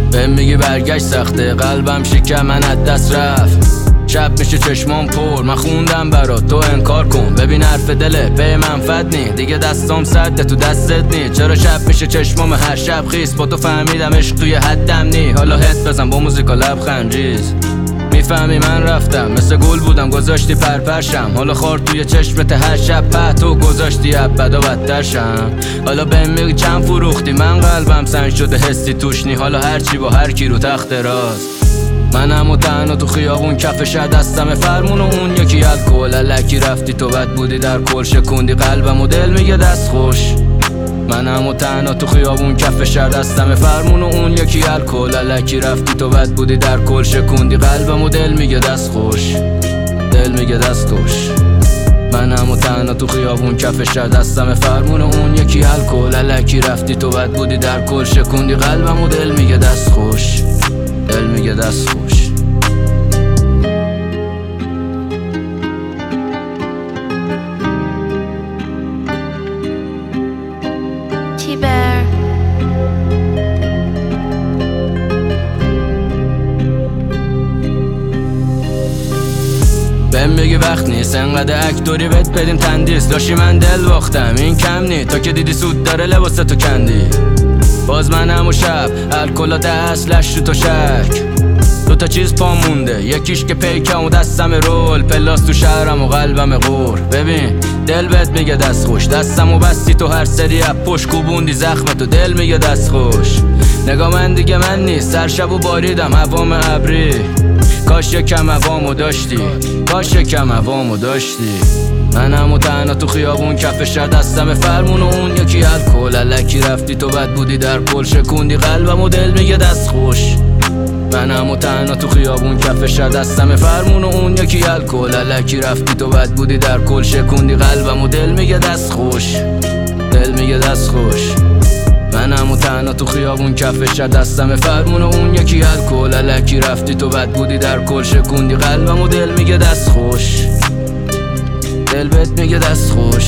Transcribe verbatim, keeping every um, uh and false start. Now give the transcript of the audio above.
بهم میگی برگشت سخته، قلبم شکم من از دست رفت. شب میشه چشمام پر، من خوندم برات تو انکار کن. ببین حرف دله به منفعت نی، دیگه دستام سرده تو دستت نی. چرا شب میشه چشمام هر شب خیس، با تو فهمیدم عشق توی حدم نی. حالا هت بزن با موزیکا لبخند ریز، میفهمی من رفتم مثل گل بودم گذاشتی پرپرشم. حالا خار توی چشمت هر شب پهتو گذاشتی ابدا بدترشم. حالا بهم میگی چند فروختی، من قلبم سنگ شده حسی توش نی. حالا هرچی با هر کی رو تخت راست، منم و تنها تو خیابون کف شهر دستم فرمون و اون یکی الکل. الکی رفتی تو بد بودی در کل، شکوندی قلبم و دل میگه دست خوش. منم و تنها تو خیابون کف شهر دستم فرمون و اون یکی الکل. الکی رفتی تو بد بودی در کل، شکوندی قلبم و دل میگه دست خوش. دل میگه دست خوش. منم و تنها تو خیابون کف شهر دستم فرمون و اون یکی الکل. الکی رفتی تو بد بودی در کل، شکوندی قلبم و دل میگه دست خوش. دل میگه دست خوش. تیبر بهم میگی وقت نیست انقدر اکتوری بهت بدیم تندیس. داشتی من دل باختم این کم نی، تا که دیدی سود داره لباست تو کندی. باز من همو شب الکلات اصلش رو تو شک. دو تا چیز پا مونده، یکیش که پیکم و دستم رول، پلاس تو شهرم و قلبم غور. ببین دل بهت میگه دست خوش، دستم و بستی تو هر سری اپ پشت کوبوندی زخم تو، دل میگه دست خوش. نگاه من دیگه من نیست، سر شب و باریدم هوام ابری. کاش یکم هوامو داشتی، کاش یکم هوامو داشتی. منم و تنها تو خیابون کف شهر دستم فرمون و اون یکی الکل. الکی رفتی تو بد بودی در کل، شکوندی قلبم و دل میگه دست خوش. منم و تنها تو خیابون کف شهر دستم فرمون و اون یکی الکل. الکی رفتی تو بد بودی در کل، شکوندی قلبم و دل میگه دست خوش. دل میگه دست خوش. منم و تنها تو خیابون کف شهر دستم فرمون و اون یکی الکل. الکی رفتی تو بد بودی در کل، شکوندی قلبم و دل میگه دست خوش. دل بهت میگه دست خوش.